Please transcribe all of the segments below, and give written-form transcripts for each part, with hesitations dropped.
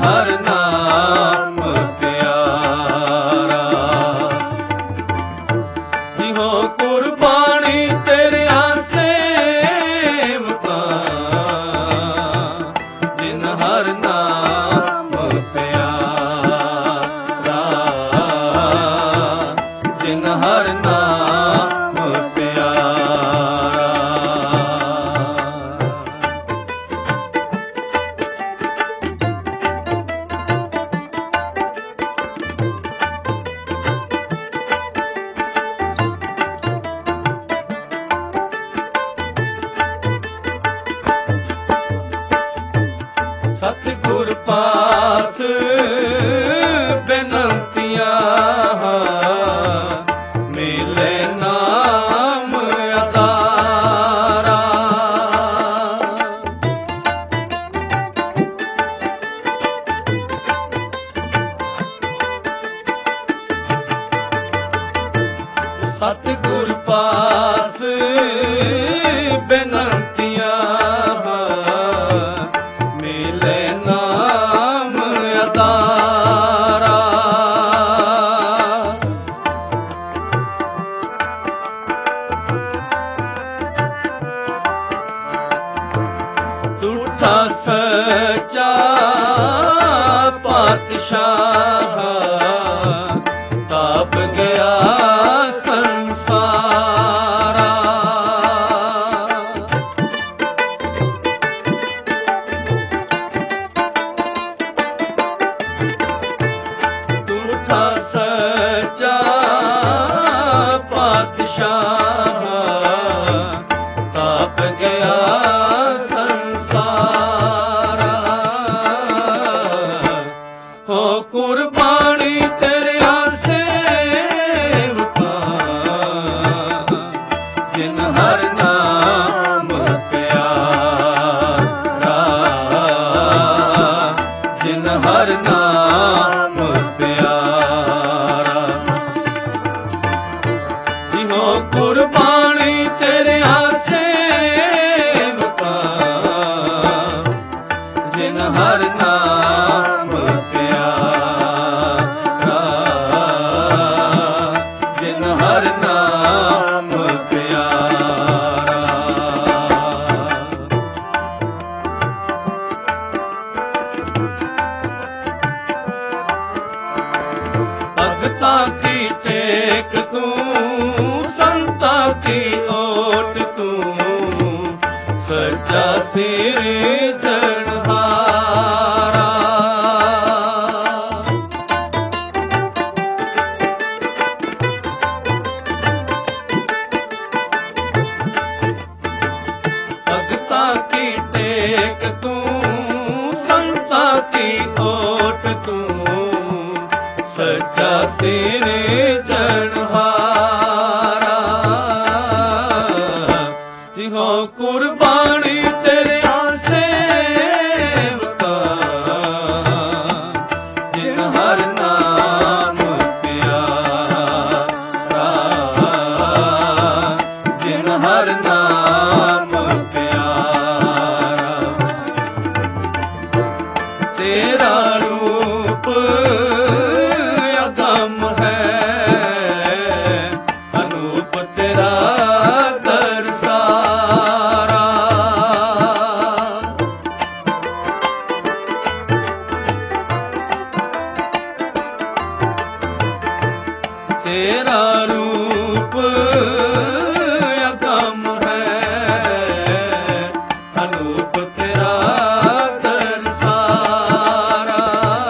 ਹਰ ਨਾਮ ਪਿਆਰਾ। ਜਿਹੋ ਕੁਰਬਾਨੀ ਤੇਰਿਆਂ ਸੇਵਕਾਂ, ਜਿਨ ਹਰ ਨਾਮ ਪਿਆਰਾ, ਜਿਨ ਹਰ ਨਾਮ ਪਿਆਰਾ। ਸਤਿਗੁਰ ਪਾਸ ਬੇਨੰਤੀਆਂ, ਮਿਲੇ ਨਾਮ ਅਦਾਰਾ। ਸਤਿਗੁਰ ਪਾਸ ਬੇਨੰਤੀਆਂ, ਝੂਠਾ ਸੱਚਾ ਪਾਤਸ਼ਾਹ, ਤਾਪ ਗਿਆ ਸੰਸਾਰਾ। ਝੂਠਾ ਸੱਚਾ ਪਾਤਸ਼ਾਹ, ਤਾਪ ਗਿਆ ਹੋ ਕੁਰਬਾਨੀ ਤੇਰਿਆਂ ਸੇਵਕਾਂ, ਜਿਨ ਹਰ ਨਾਮ ਪਿਆਰਾ, ਜਿਨ ਹਰ ਨਾਮ ਪਿਆਰਾ। ਜਿਹੋ ਕੁਰਬਾਨੀ ਤੇਰਿਆਂ ਸੇਵਕਾਂ, ਜਿਨ ਹਰ ਨਾਮ ਪਿਆਰਾ, ਜਿਨ ਹਰ ਨਾਮ ਪਿਆਰਾ। ਭਗਤਾਂ ਕੀ ਟੇਕ ਤੂੰ, ਸੰਤਾਂ ਕੀ ਓਟ ਤੂੰ, ਸੱਚਾ ਸਿਰਜਣਹਾਰਾ। ਭਗਤਾਂ ਕੀ ਟੇਕ ਤੂੰ, ਸੰਤਾਂ ਕੀ ਓਟ ਤੂੰ, ਸੱਚਾ ਸਿਰਜਣਹਾਰਾ। ਜਿਹੋ ਕੁਰਬਾਨੀ ਤੇਰਿਆਂ ਸੇਵਕਾਂ, ਜਿਨ ਹਰ ਨਾਮ ਪਿਆਰਾ, ਜਿਨ ਹਰ ਨਾਮ ਪਿਆਰਾ। ਤੇਰਾ ਰੂਪ ਅਗਮ ਹੈ, ਅਨੂਪ ਤੇਰਾ ਦਰ ਸਾਰਾ। ਤੇਰਾ ਰੂਪ ਅਗਮ ਹੈ, ਅਨੂਪ ਤੇਰਾ ਦਰ ਸਾਰਾ।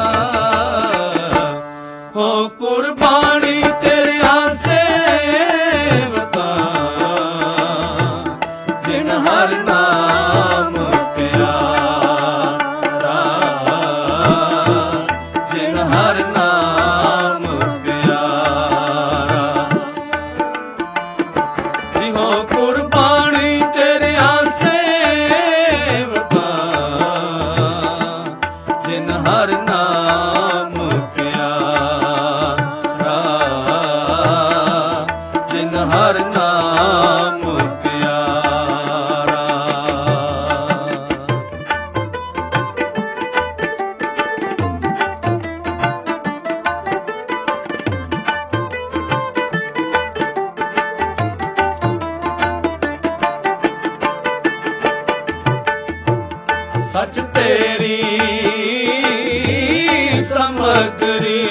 ਹੋ ਕੁਰਬਾਨੀ ਤੇਰਿਆਂ ਸੇਵਕਾਂ, ਜਿਨ ਹਰ ਨਾਮ ਪਿਆਰਾ, ਜਿਨ ਹਰ ਨਾਮ ਪਿਆਰਾ। ਜਿਹੋ ਕੁਰਬਾਨੀ ਤੇਰਿਆਂ ਸੇਵਕਾਂ, ਜਿਨ ਹਰ ਨਾਮ ਪਿਆਰਾ, ਜਿਨ ਹਰ ਨਾਮ ਪਿਆਰਾ। ਸਮਗਰੀ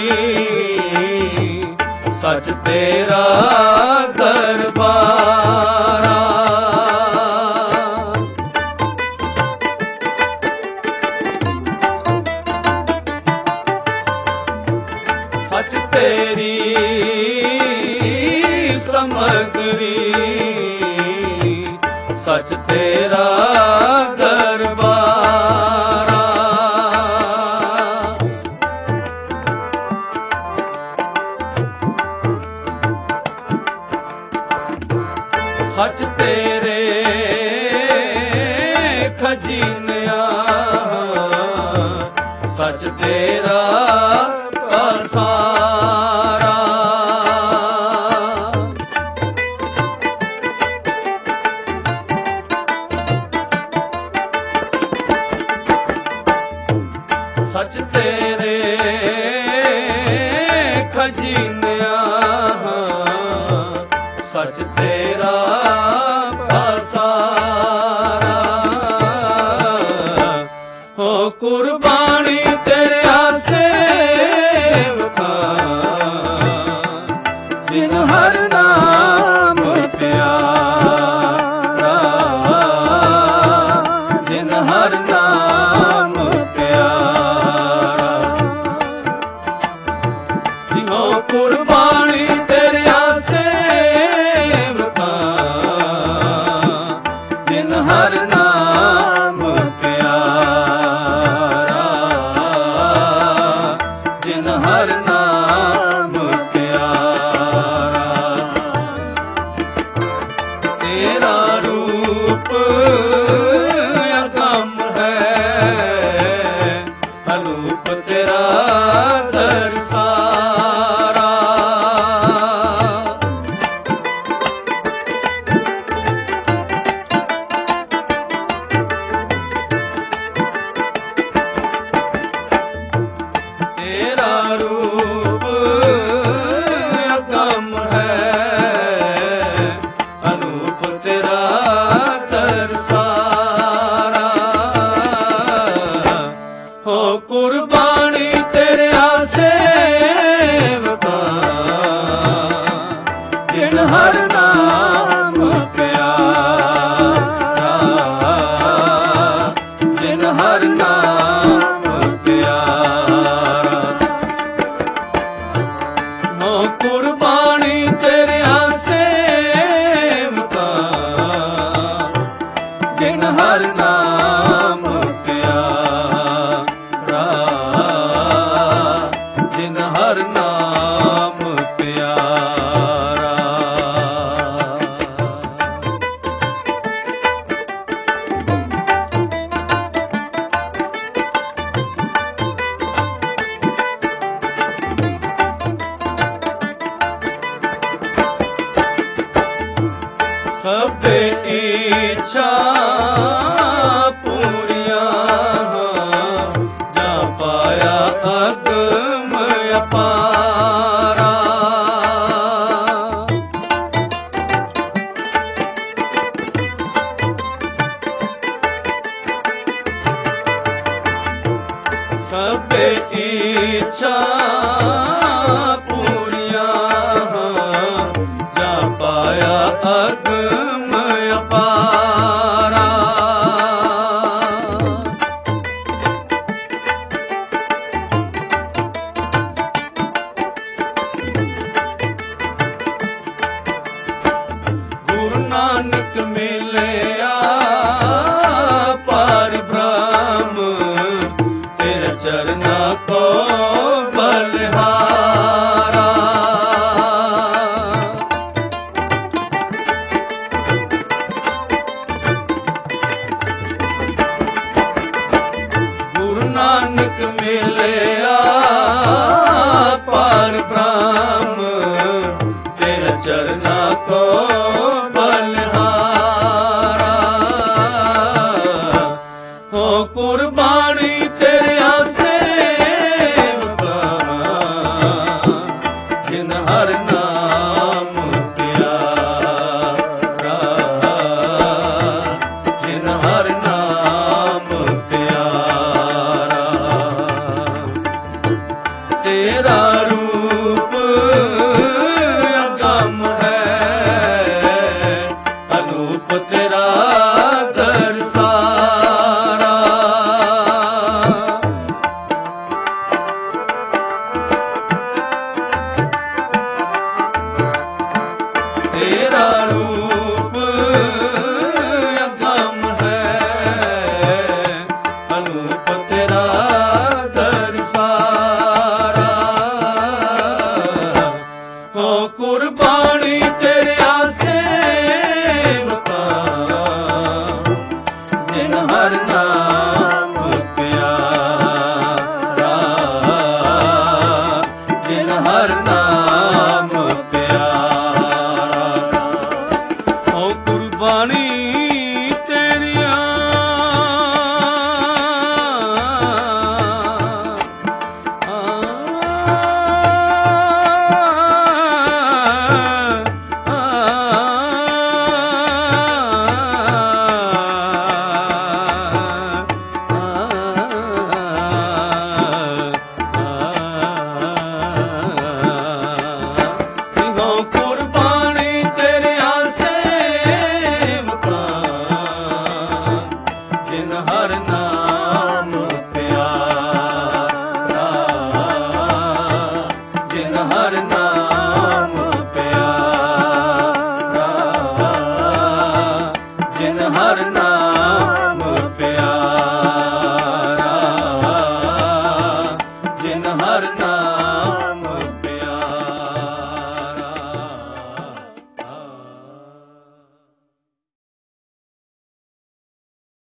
ਸਚ ਤੇਰਾ ਦਰਬਾਰਾ ਸਚ ਤੇਰੀ ਸਮਗਰੀ ਸਚ ਤੇਰਾ ਦਰਬਾਰਾ ਸਚ ਤੇਰੇ ਖਜ਼ੀਨਿਆਂ ਸਚ ਤੇਰਾ ਪਸਾਰਾ ਸਚ ਤੇਰੇ ਖਜ਼ੀਨਿਆਂ ਸਚ ਤੇਰਾ ਪਸਾਰਾ ਹੋ ਕੁਰਬਾਨੀ ਤੇਰੇ ਸੇਵਕਾ ਜਿਨ ਹਰ ਨਾਮ ਪਿਆਰਾ ਜਿਨ ਹਰ ਨਾਮ ਪਿਆਰਾ ਜਿਉ ਕੁਰਬਾਨੀ ਤੇਰੇ ਸੇਵਕਾ ਜਿਨ ਹਰ ਨਾਮ ਪਿਆਰਾ ਜਿਨ ਹਰ ਨਾਮ ਪਿਆਰਾ ਤੇਰਾ ਰੂਪ ਅਗੰਮ ਹੈ ਅਨੂਪ ਤੇਰਾ ਦਰਸਾਰਾ ਤੇਰਾ ਰੂਪ ਅਗੰਮ ਹੈ ਅਨੂਪ ਤੇਰਾ ਦਰਸਾਰਾ ਹੋ ਕੁਰਬਾਨੀ ਤੇਰੇ ਸੇਵਕਾ ਜਿਨ ਹਰ ਨਾਮ ਪਿਆਰਾ ਜਿਨ ਹਰ ਨਾਮ ਪਿਆਰਾ ਹੋ ਕੁਰਬਾਨੀ ਤੇਰੇ ਸੇਵਕਾ ਜਿਨ ਹਰ ਨਾਮ ਪਿਆਰਾ ਜਿਨ ਹਰ ਨਾਮ ਪਿਆਰਾ ਸਭੇ ਇੱਛਾ ਪੂਰੀਆਂ ਜਾਂ ਪਾਇਆ ਅਗਮ ਅਪਾਰਾ ਸਭੇ ਇੱਛਾ ਪੂਰੀਆਂ ਜਾਂ ਪਾਇਆ ਅਗਮ ਅਪਾਰਾ ਗੁਰੂ ਨਾਨਕ ਮਿਲਿਆ ਪਰ ਬ੍ਰਹਮ ਤੇਰੇ ਚਰਨਾਂ ਕੋ ਬਲਿਹਾਰਾ ਗੁਰੂ ਨਾਨਕ ਮਿਲਿਆ ਪਰ ਬ੍ਰਹਮ ਤੇਰੇ ਚਰਨਾਂ ਕੋ ਬਲਿਹਾਰਾ ਹੋ ਕੁਰਬਾਨੀ ਤੇਰੇ ਸੇਵਕਾ ਜਿਨ ਹਰ ਨਾਮ ਪਿਆਰਾ ਜਿਨ ਹਰ ਨਾਮ ਪਿਆਰਾ ਤੇਰਾ ਦਰਸਾਰਾ ਹੋ ਕੁਰਬਾਨੀ ਤੇਰੇ ਸੇਵਕਾ ਜਿਨ ਹਰ ਨਾਮ ਪਿਆਰਾ ਜਿਨ ਹਰ ਨਾਮ ਪਿਆਰਾ ਹੋ ਕੁਰਬਾਨੀ ਹਰ ਨਾਮ ਪਿਆਰਾ ਜਿਨ ਹਰ ਨਾਮ ਪਿਆਰਾ ਜਿਨ ਹਰ ਨਾਮ ਪਿਆਰਾ ਜਿਨ ਹਰ ਨਾਮ